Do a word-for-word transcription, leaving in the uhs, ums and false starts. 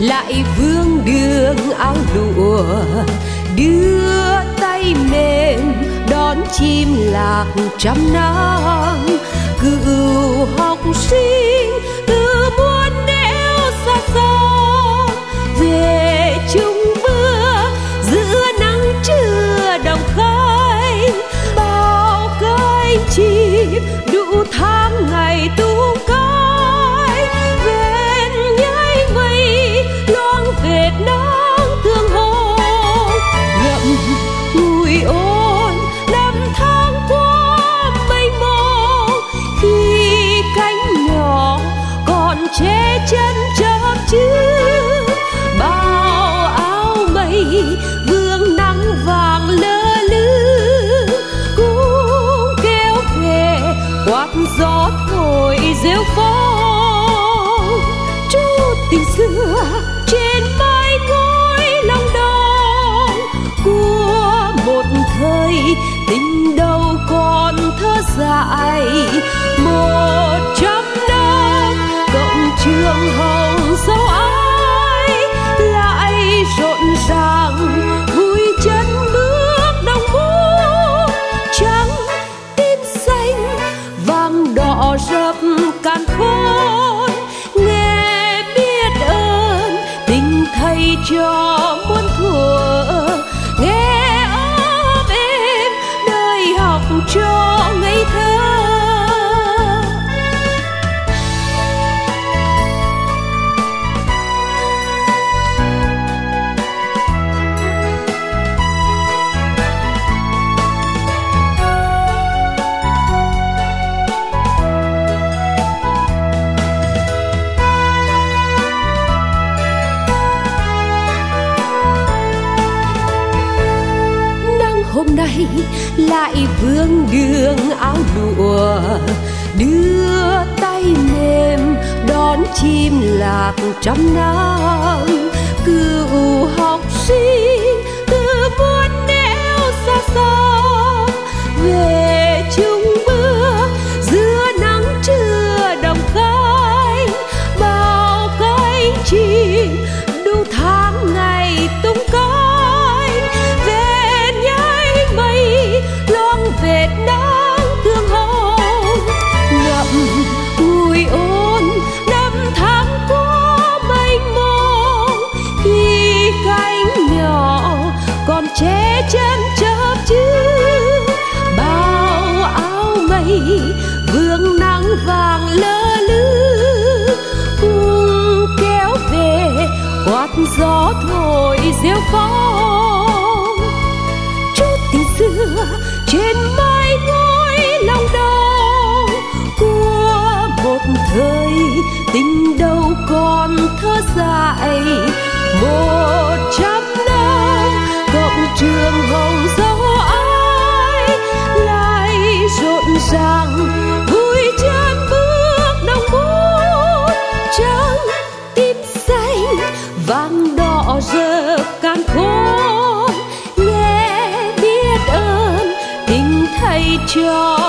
lại vương đường áo lụa, đưa tay mềm đón chim lạc trăm nắng. Cựu học sinh từ muôn nẻo xa xôi về chung bước giữa nắng trưa đồng khơi. Bao cánh chim đủ tháng ngày tung cánh, ven nhái mây loang vệt nắng thương hồn. Ngậm ngùi ôn năm tháng qua mênh mông, khi cánh nhỏ còn che chân chớp chứa. Bao áo mây vương nắng vàng lơ lửng, cũng kéo về quạt gió thổi rêu phong. Chút tình xưa trên mái ngói lòng đong, của một thời tình đâu còn thơ dại. Một trăm năm cộng trường hồng dấu ái, lại rộn ràng vui chân bước đồng môn. Trắng tím xanh vàng đỏ rập càn khôn, nghe biết ơn tình thầy cho muôn thuở. Nghe ấm êm đời học cho ngây thơ. Hôm nay lại vương đường áo lụa, đưa tay mềm đón chim lạc trăm nắng. Cựu học sinh từ muôn nẻo xa xăm về chung bước giữa nắng trưa đồng khánh. Bao cánh chim đủ tháng ngày tung cánh, ven nhái mây loang vệt nắng thương hồng. Ngậm ngùi ôn năm tháng qua mênh mông, khi cánh nhỏ còn che chân chớp chứa. Bao áo mây vương nắng vàng lơ lửng, cùng kéo về quạt gió thổi rêu phong. Chút tình xưa trên mái ngói lòng đong, của một thời tình đâu còn thơ dại. Một trăm năm cộng trường hồng dấu ái, lại rộn ràng vui chân bước đồng môn. Trắng tím xanh vàng đỏ rợp càn khôn, nghe biết ơn tình thầy cho